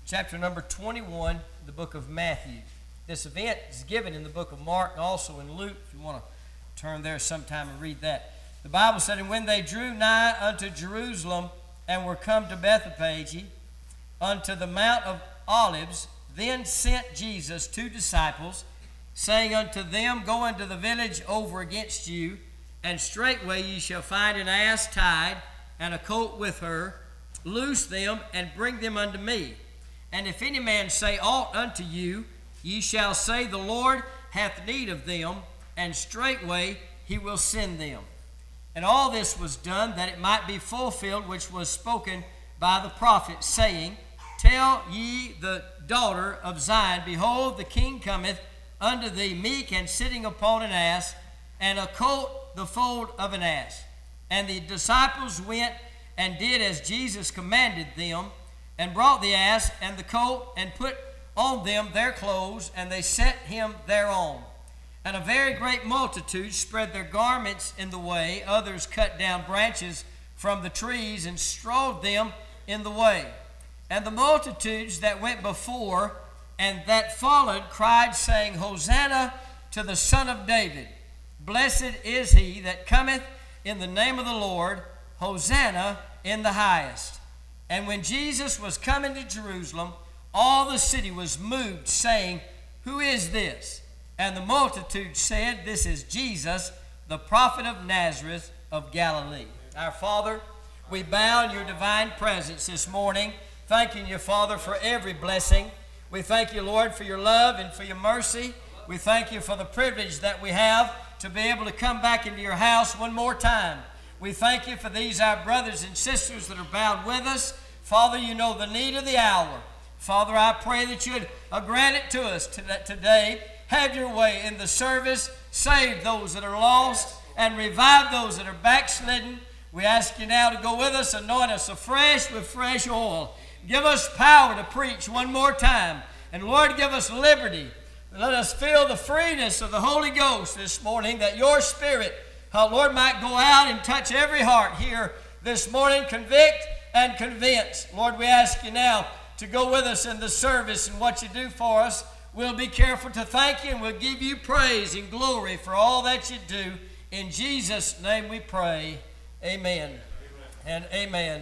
chapter number 21, the book of Matthew. This event is given in the book of Mark and also in Luke, if you want to turn there sometime and read that. The Bible said, "And when they drew nigh unto Jerusalem and were come to Bethphage, unto the Mount of Olives, then sent Jesus 2 disciples, saying unto them, Go into the village over against you, and straightway ye shall find an ass tied, and a colt with her. Loose them, and bring them unto me. And if any man say aught unto you, ye shall say, The Lord hath need of them, and straightway he will send them. And all this was done, that it might be fulfilled, which was spoken by the prophet, saying, Tell ye the daughter of Zion, Behold, the king cometh unto thee, meek and sitting upon an ass, and a colt the foal of an ass. And the disciples went and did as Jesus commanded them, and brought the ass and the colt, and put on them their clothes, and they set him thereon. And a very great multitude spread their garments in the way. Others cut down branches from the trees, and strewed them in the way. And the multitudes that went before and that followed cried, saying, Hosanna to the Son of David. Blessed is he that cometh in the name of the Lord. Hosanna in the highest. And when Jesus was coming to Jerusalem, all the city was moved, saying, Who is this? And the multitude said, This is Jesus, the prophet of Nazareth of Galilee. Our Father, we bow in your divine presence this morning, thanking you, Father, for every blessing. We thank you, Lord, for your love and for your mercy. We thank you for the privilege that we have to be able to come back into your house one more time. We thank you for these, our brothers and sisters that are bound with us. Father, you know the need of the hour. Father, I pray that you'd grant it to us today. Have your way in the service. Save those that are lost and revive those that are backslidden. We ask you now to go with us, anoint us afresh with fresh oil. Give us power to preach one more time. And Lord, give us liberty. Let us feel the freeness of the Holy Ghost this morning, that your Spirit, Lord, might go out and touch every heart here this morning, convict and convince. Lord, we ask you now to go with us in the service and what you do for us. We'll be careful to thank you, and we'll give you praise and glory for all that you do. In Jesus' name we pray. Amen. Amen. And amen.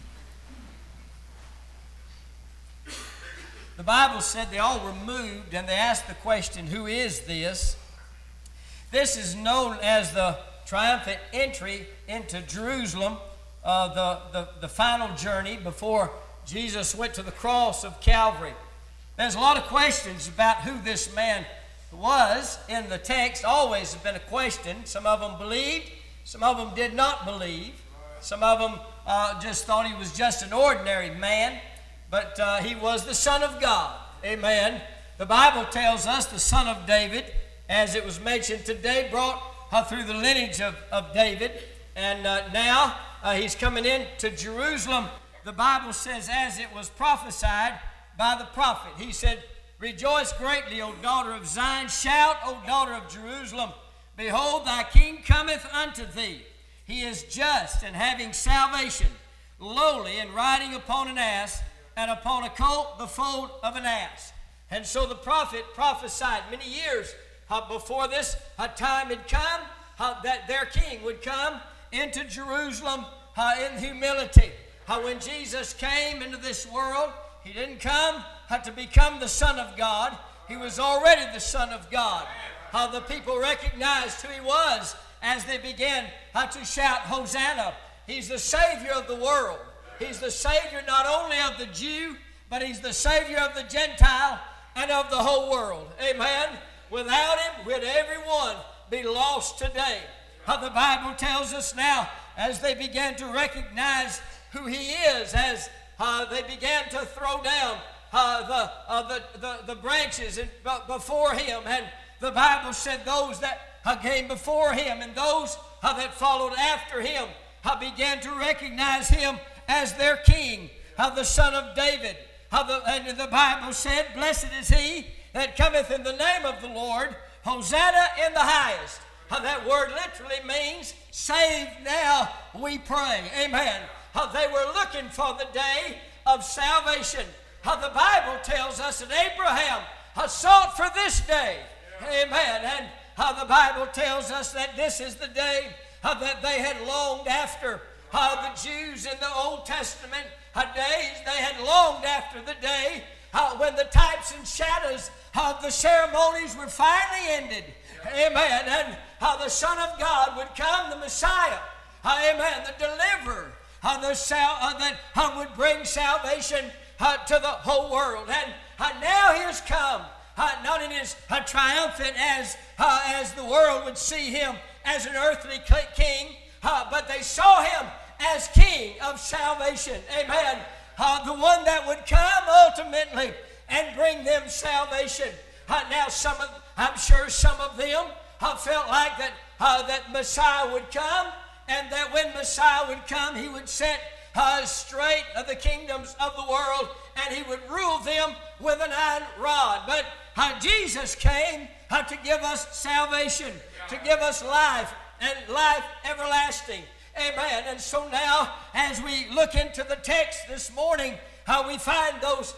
The Bible said they all were moved, and they asked the question, Who is this? This is known as the triumphant entry into Jerusalem, the final journey before Jesus went to the cross of Calvary. There's a lot of questions about who this man was in the text. Always has been a question. Some of them believed, some of them did not believe. Some of them just thought he was just an ordinary man, but he was the Son of God. Amen. The Bible tells us the Son of David, as it was mentioned today, brought through the lineage of David, and now he's coming into Jerusalem. The Bible says, as it was prophesied by the prophet, he said, Rejoice greatly, O daughter of Zion. Shout, O daughter of Jerusalem. Behold, thy king cometh unto thee. He is just and having salvation, lowly and riding upon an ass, and upon a colt the foal of an ass. And so the prophet prophesied many years before this time had come, that their king would come into Jerusalem in humility. When Jesus came into this world, he didn't come to become the Son of God. He was already the Son of God. The people recognized who he was as they began to shout, Hosanna. He's the Savior of the world. He's the Savior not only of the Jew, but he's the Savior of the Gentile and of the whole world. Amen. Without him, would everyone be lost today? The Bible tells us now, as they began to recognize who he is, as they began to throw down the branches before him, and the Bible said those that came before him and those that followed after him began to recognize him as their king, the Son of David. And the Bible said, Blessed is he that cometh in the name of the Lord. Hosanna in the highest. That word literally means, save now, we pray. Amen. They were looking for the day of salvation. the Bible tells us that Abraham sought for this day. Amen. And the Bible tells us that this is the day that they had longed after. The Jews in the Old Testament days, they had longed after the day when the types and shadows of the ceremonies were finally ended. Amen. And the Son of God would come, the Messiah. Amen. The deliverer that would bring salvation to the whole world. And now he's come, not in his triumphant as the world would see him as an earthly king, but they saw him as King of salvation. Amen. The one that would come ultimately and bring them salvation. Now I'm sure some of them felt like that Messiah would come, and that when Messiah would come, he would set straight the kingdoms of the world, and he would rule them with an iron rod. But Jesus came to give us salvation, to give us life, and life everlasting. Amen. And so now, as we look into the text this morning, we find those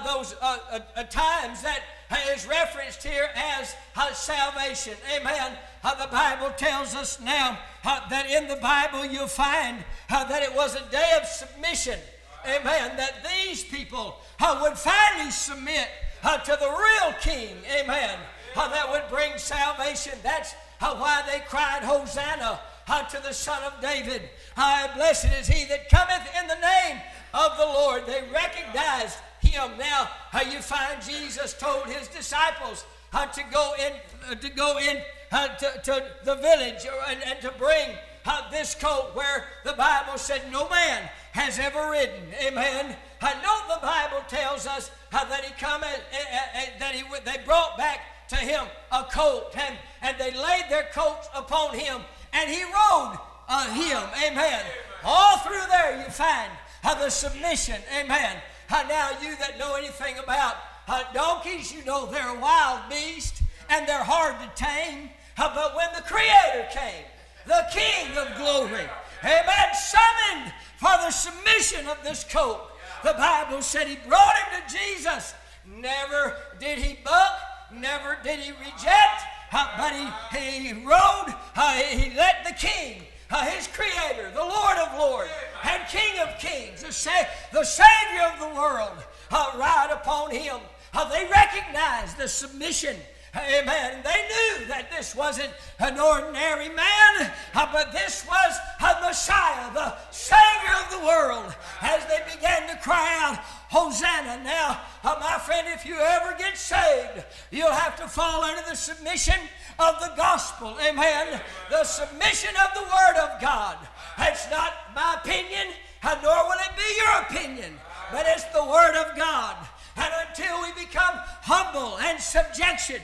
times that is referenced here as salvation. Amen. The Bible tells us now that in the Bible you'll find that it was a day of submission. Amen. That these people would finally submit to the real King. Amen. That would bring salvation. That's why they cried, Hosanna to the Son of David. Blessed is he that cometh in the name of the Lord. They recognized him. Now you find Jesus told his disciples to go in to the village and to bring this coat where the Bible said no man has ever ridden. Amen. Note the Bible tells us that he come they brought back to him a coat, and they laid their coats upon him, and he rode him. Amen. All through there you find the submission. Amen. Now you that know anything about donkeys, you know they're a wild beast and they're hard to tame. But when the Creator came, the King of glory, amen, summoned for the submission of this coat, the Bible said he brought him to Jesus. Never did he buck, never did he reject, but he rode, he let the King, his Creator, the Lord of lords, and King of kings, the Savior of the world, ride upon him. They recognized the submission. Amen. They knew that this wasn't an ordinary man, but this was a Messiah, the Savior of the world, as they began to cry out, Hosanna. Now, my friend, if you ever get saved, you'll have to fall under the submission of the gospel. Amen. The submission of the Word of God. It's not my opinion, nor will it be your opinion, but it's the Word of God. And until we become humble and subjected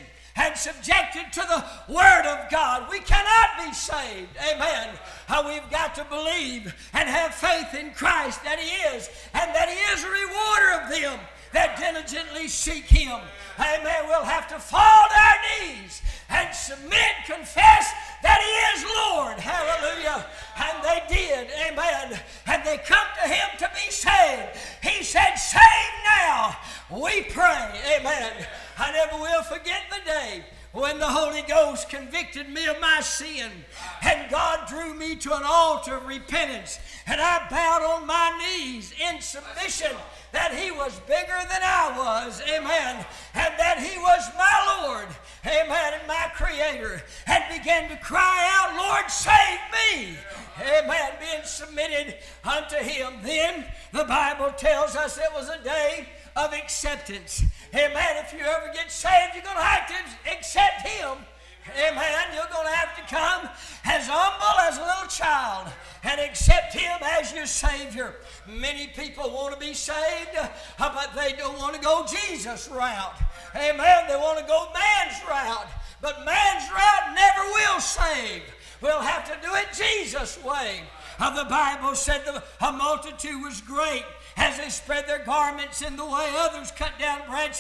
to the Word of God, we cannot be saved. Amen. We've got to believe and have faith in Christ that He is, and that He is a rewarder of them that diligently seek Him. Amen. We'll have to fall to our knees and submit, confess that He is Lord. Hallelujah. And they did. Amen. And they come to Him to be saved. He said, save now, we pray. Amen. I never will forget the day when the Holy Ghost convicted me of my sin, and God drew me to an altar of repentance, and I bowed on my knees in submission that He was bigger than I was, amen, and that He was my Lord, amen, and my Creator, and began to cry out, Lord, save me, amen, being submitted unto Him. Then the Bible tells us it was a day of acceptance. Amen. If you ever get saved, you're going to have to accept Him. Amen. You're going to have to come as humble as a little child and accept Him as your Savior. Many people want to be saved, but they don't want to go Jesus' route. Amen. They want to go man's route. But man's route never will save. We'll have to do it Jesus' way. The Bible said a multitude was great as they spread their garments in the way. Others cut down branches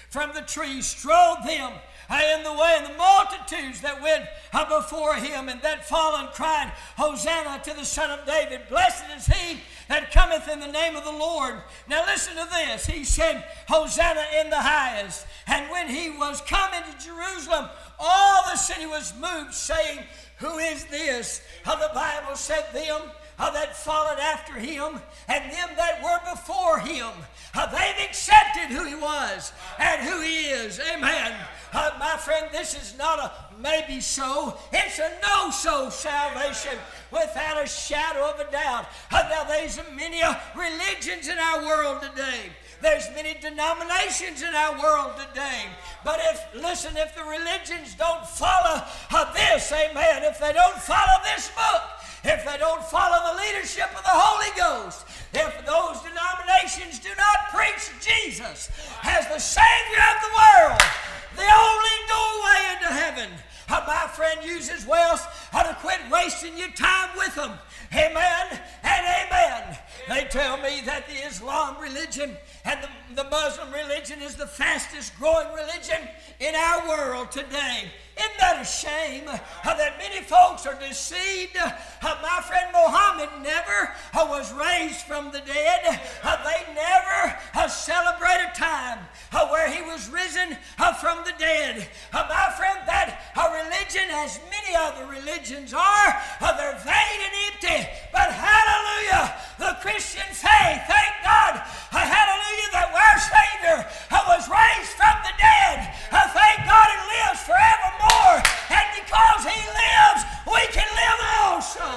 from the tree strode them in the way, and the multitudes that went before him, and that followed cried, Hosanna to the Son of David. Blessed is he that cometh in the name of the Lord. Now listen to this. He said, Hosanna in the highest. And when he was come into Jerusalem, all the city was moved, saying, Who is this? The Bible said them that followed after him, and them that were before him, they've accepted who he was and who he is. Amen. My friend, this is not a maybe so. It's a no-so salvation without a shadow of a doubt. Now, there's many religions in our world today. There's many denominations in our world today. But if the religions don't follow this, amen, if they don't follow this book, if they don't follow the leadership of the Holy Ghost, if those denominations do not preach Jesus as the Savior of the world, the only doorway into heaven, my friend, use his wealth to quit wasting your time with them. Amen and amen. They tell me that the Islam religion and the Muslim religion is the fastest growing religion in our world today. Isn't that a shame that many folks are deceived? My friend, Muhammad never was raised from the dead. They never celebrate a time where he was risen from the dead. My friend, that religion, as many other religions are, they're vain and empty. But hallelujah, the Christian faith, thank God, hallelujah, that our Savior was raised from the dead. Thank God he lives forevermore. And because he lives, we can live also.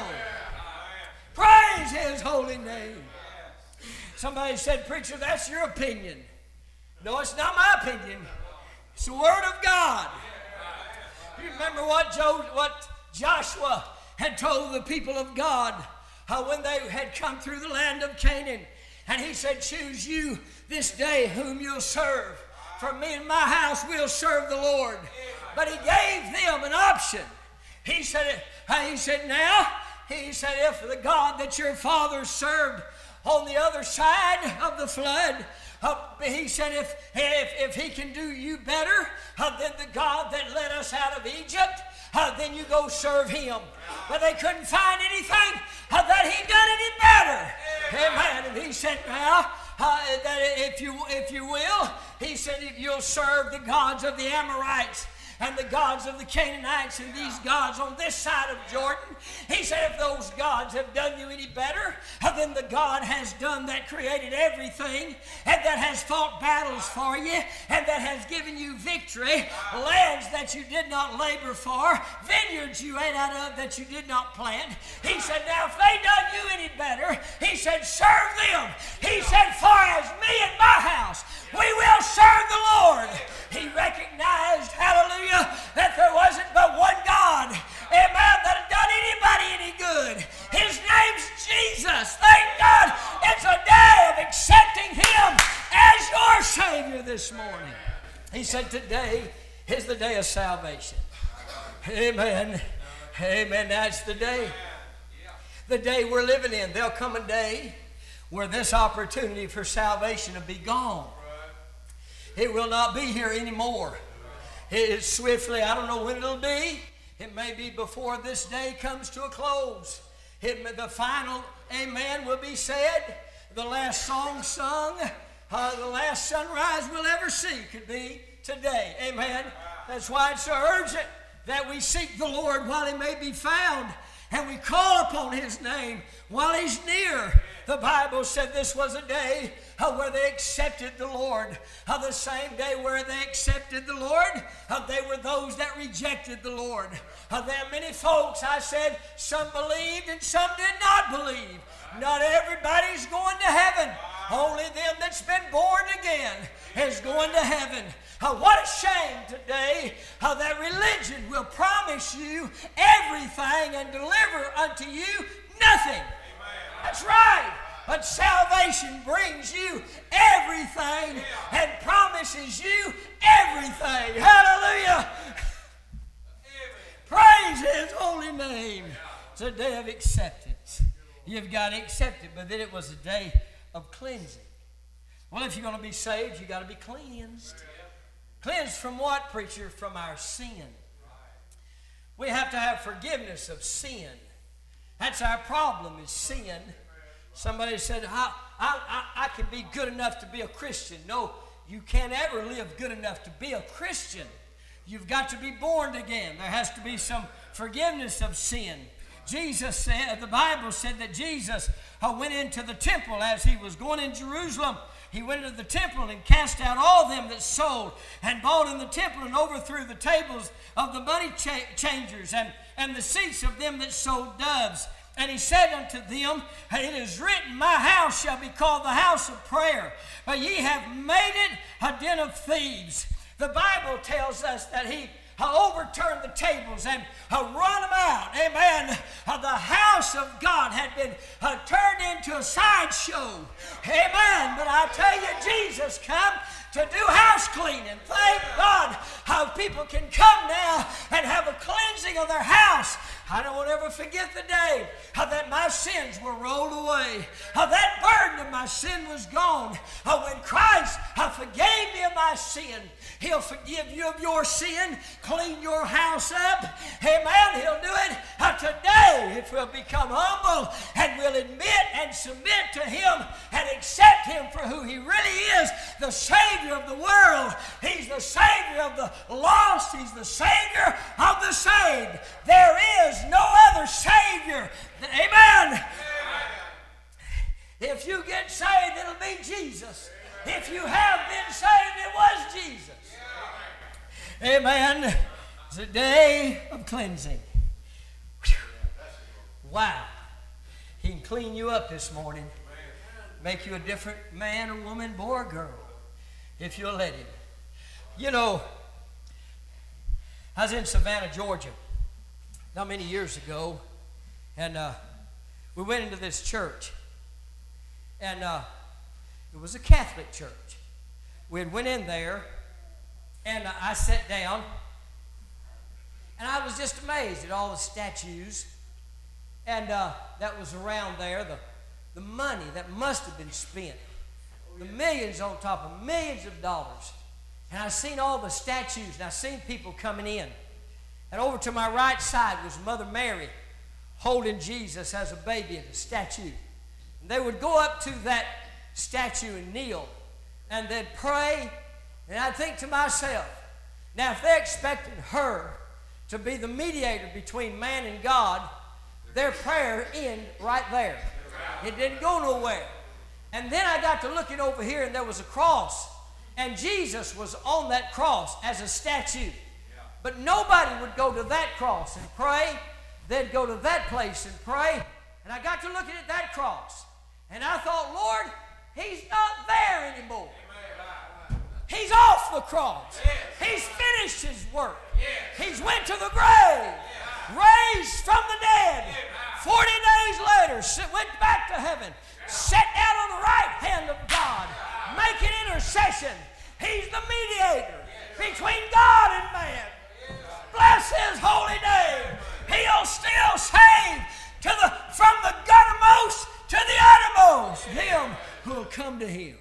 Praise his holy name. Somebody said, Preacher, that's your opinion. No, it's not my opinion. It's the Word of God. You remember what Joshua had told the people of God when they had come through the land of Canaan. And he said, Choose you this day whom you'll serve. For me and my house will serve the Lord. But he gave them an option. He said, if the God that your father served on the other side of the flood, he said, if he can do you better than the God that led us out of Egypt, then you go serve him. But they couldn't find anything that he'd done any better. Amen. And he said, now, that if you will, he said, if you'll serve the gods of the Amorites and the gods of the Canaanites and these gods on this side of Jordan. He said, if those gods have done you any better than the God has done that created everything and that has fought battles for you and that has given you victory, lands that you did not labor for, vineyards you ate out of that you did not plant. He said, now if they done you any better, he said, serve them. He said, far as me and my house, we will serve the Lord. He recognized, hallelujah, that there wasn't but one God, amen, that had done anybody any good. His name's Jesus. Thank God it's a day of accepting him as your Savior this morning. He said today is the day of salvation. Amen. Amen. That's the day. The day we're living in. There'll come a day where this opportunity for salvation will be gone. It will not be here anymore. It is swiftly, I don't know when it'll be. It may be before this day comes to a close. The final amen will be said. The last song sung, the last sunrise we'll ever see could be today. Amen. That's why it's so urgent that we seek the Lord while he may be found and we call upon his name while he's near. The Bible said this was a day where they accepted the Lord. The same day where they accepted the Lord, they were those that rejected the Lord. There are many folks, I said, some believed and some did not believe. Not everybody's going to heaven. Only them that's been born again is going to heaven. What a shame today that religion will promise you everything and deliver unto you nothing. That's right. But salvation brings you everything and promises you everything. Hallelujah. Praise his holy name. It's a day of acceptance. You've got to accept it, but then it was a day of cleansing. Well, if you're going to be saved, you've got to be cleansed. Cleansed from what, preacher? From our sin. We have to have forgiveness of sin. That's our problem, is sin. Somebody said, I can be good enough to be a Christian. No, you can't ever live good enough to be a Christian. You've got to be born again. There has to be some forgiveness of sin. Jesus said, the Bible said that Jesus went into the temple as he was going in Jerusalem. He went into the temple and cast out all them that sold and bought in the temple and overthrew the tables of the money changers and the seats of them that sold doves. And he said unto them, it is written, my house shall be called the house of prayer, but ye have made it a den of thieves. The Bible tells us that he overturned the tables and run them out. Amen. The house of God had been turned into a sideshow. Amen. But I tell you, Jesus come to do house cleaning. Thank God how people can come now and have a cleansing of their house. I don't ever forget the day that my sins were rolled away. That burden of my sin was gone. When Christ forgave me of my sin, He'll forgive you of your sin, clean your house up. Amen. He'll do it today if we'll become humble and we'll admit and submit to Him and accept Him for who He really is, the Savior of the world. He's the Savior of the lost. He's the Savior of the saved. There is no other Savior. Amen. If you get saved, it'll be Jesus. If you have been saved, it was Jesus. Amen. It's a day of cleansing. Whew. Wow. He can clean you up this morning. Make you a different man or woman, boy or girl, if you'll let Him. You know, I was in Savannah, Georgia, not many years ago, and we went into this church, and it was a Catholic church. We had went in there, and I sat down, and I was just amazed at all the statues, and that was around there, the money that must have been spent, the millions on top of millions of dollars. And I seen all the statues, and I seen people coming in. And over to my right side was Mother Mary holding Jesus as a baby in a statue. And they would go up to that statue and kneel, and they'd pray. And I'd think to myself, now if they expected her to be the mediator between man and God, their prayer ended right there. It didn't go nowhere. And then I got to looking over here, and there was a cross. And Jesus was on that cross as a statue. But nobody would go to that cross and pray. They'd go to that place and pray. And I got to looking at that cross. And I thought, Lord, He's not there anymore. He's off the cross. He's finished His work. He's went to the grave, raised from the dead. 40 days later, went back to heaven, sat down on the right hand of God, making intercession. He's the mediator between God and man. Bless His holy name. He'll still save from the guttermost to the uttermost him who will come to Him.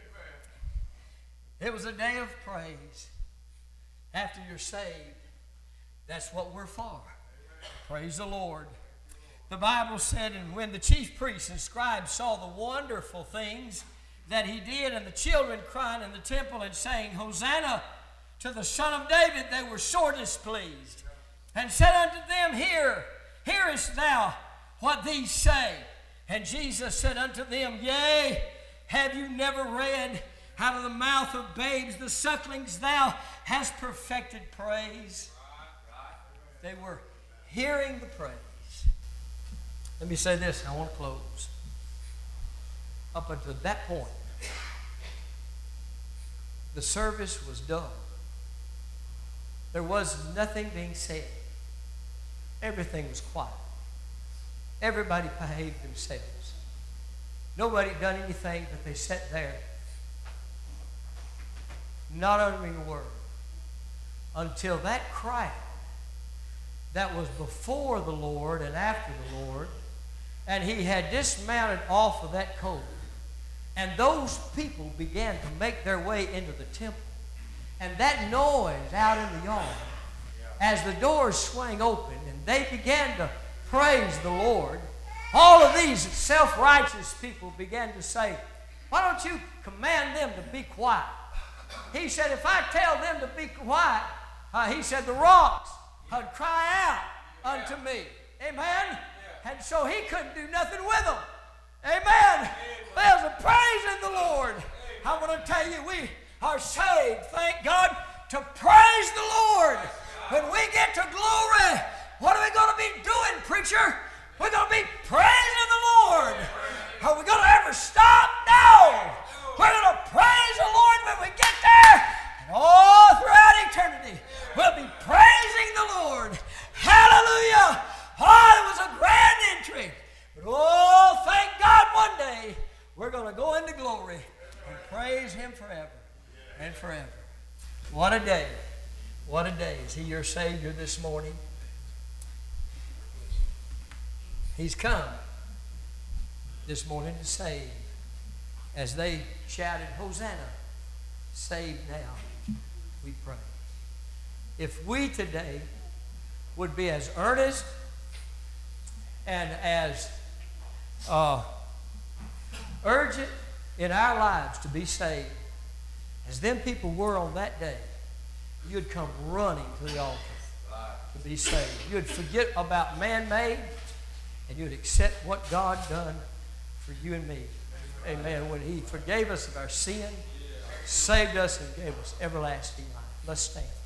It was a day of praise. After you're saved, that's what we're for. Praise the Lord. The Bible said, and when the chief priests and scribes saw the wonderful things that He did, and the children crying in the temple and saying, Hosanna to the Son of David, they were sore displeased, and said unto them, Hearest thou what these say? And Jesus said unto them, Yea, have you never read, out of the mouth of babes, the sucklings, thou hast perfected praise? They were hearing the praise. Let me say this, and I want to close. Up until that point, the service was dull. There was nothing being said. Everything was quiet. Everybody behaved themselves. Nobody done anything, but they sat there, not uttering a word, until that crowd that was before the Lord and after the Lord, and He had dismounted off of that colt, and those people began to make their way into the temple. And that noise out in the yard, as the doors swang open and they began to praise the Lord, all of these self-righteous people began to say, why don't you command them to be quiet? He said, if I tell them to be quiet, he said, the rocks would cry out unto me. Amen? And so he couldn't do nothing with them. Amen? There's a praise in the Lord. I want to tell you, we are saved, thank God, to praise the Lord. When we get to glory, what are we going to be doing, preacher? We're going to be praising the Lord. Are we going to ever stop? No. We're going to praise the Lord when we get there. And all throughout eternity, we'll be praising the Lord. Hallelujah. Oh, it was a grand entry. But oh, thank God one day we're going to go into glory and praise Him forever and forever. What a day. What a day. Is He your Savior this morning? He's come this morning to save. As they shouted, Hosanna, save now, we pray. If we today would be as earnest and as urgent in our lives to be saved as them people were on that day, you'd come running to the altar to be saved. You'd forget about man-made, and you'd accept what God done for you and me. Amen. When He forgave us of our sin, saved us, and gave us everlasting life. Let's stand.